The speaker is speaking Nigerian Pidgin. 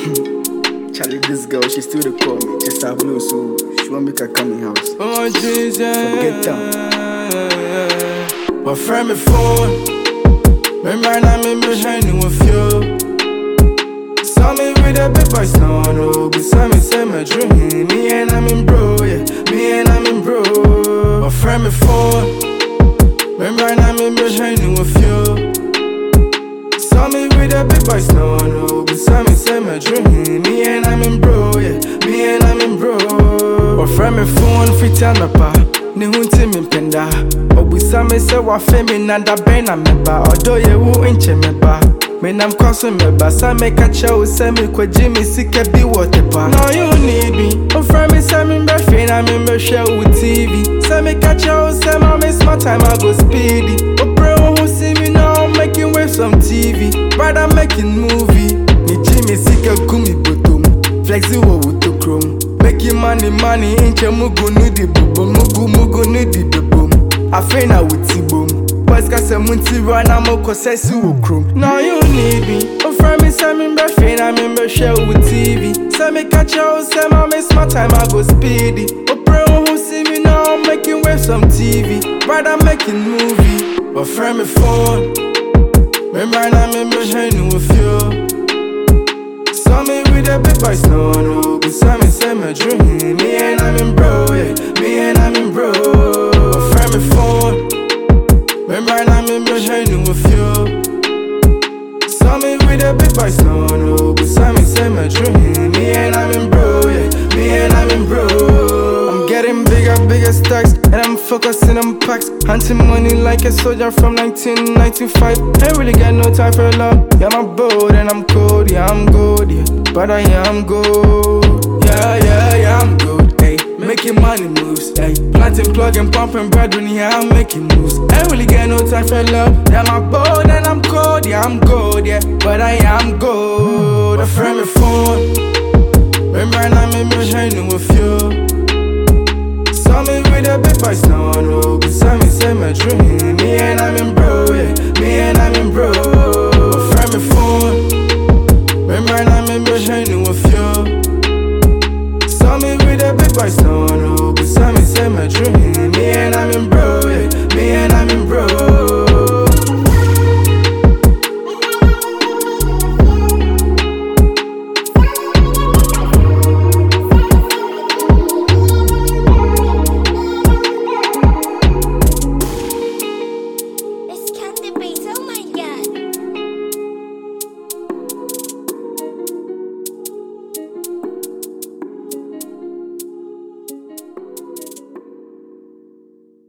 Charlie, this girl, she still dey call me. Just have no so she want make her come in house. Oh Jesus, Get down. But friend me phone. Remember now me behind you with you. Saw me with a big boys now I know. Beside me say my dream. Me and I'm in bro, yeah. Me and I'm in bro. But friend me phone. Remember now me behind you with you. Saw me with a big boys now I know. Beside me say my dream. Me and I'm in bro, yeah. Me and I'm in bro. But friend me phone fit on my pa. Ni hunti mi mpenda. Obusa me se wa fe mi nanda bena meba. Odo ye wu inche meba. Me nam kwaso meba. Sa me kacha u se mi kwa jimi sike bi wote pa. Now you need me. O friend me se mi mbe fe na mi mbe share u TV. Se me kacha u se ma me smart time I go speedy. O pray who see me now making waves on TV. Brother making movie. Ni jimi sike kumi botom. Flexi wo wuto chrome. Making money, inche mugu nudi bubum, mugu nudi bubum. I feel now with T-boom. Boys can say munti run, I'm a cosessi chrome. Now you need me. Oh, friend me, say me breathing, I'm in share with TV. Say me catch you, say my miss my time, I go speedy. Oh, pray who see me now, making waves on TV. Brother making movie, but friend me phone. Remember now, I'm behind you with you. Saw me with a big boys, no, no. Beside me, say my dream. Me and I'm in bro, yeah. Me and I'm in bro. Friend me phone. Remember I'm in behind you with you. Saw me with a big boys, no, no. Beside me, say my dream. Me and I'm in bro, yeah. Me and I'm in bro. I'm getting bigger stacks, and I'm focusing on packs. Hunting money like a soldier from 1995. Ain't really got no time for love. Yeah, I'm bold and I'm cold, yeah, I'm good, yeah. But I am good, yeah, I'm good, ayy. Making money moves, ayy. Planting, plugging, pumping, brethren, yeah, I'm making moves. Ain't really got no time for love. Yeah, I'm bold and I'm cold, yeah, I'm good, yeah. But I am good. A friend me phone. Remember I'm in behind you with you. Saw me with a big boys now I know. Beside me say my dream. Me and I'm in bro, yeah. Me and I'm in bro.